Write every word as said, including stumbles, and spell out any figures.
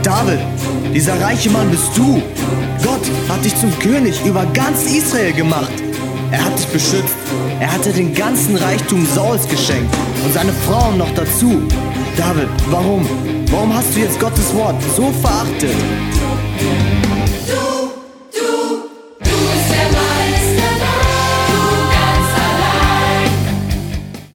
David, dieser reiche Mann bist du. Gott hat dich zum König über ganz Israel gemacht. Er hat dich beschützt. Er hat dir den ganzen Reichtum Sauls geschenkt und seine Frauen noch dazu. David, warum? Warum hast du jetzt Gottes Wort so verachtet?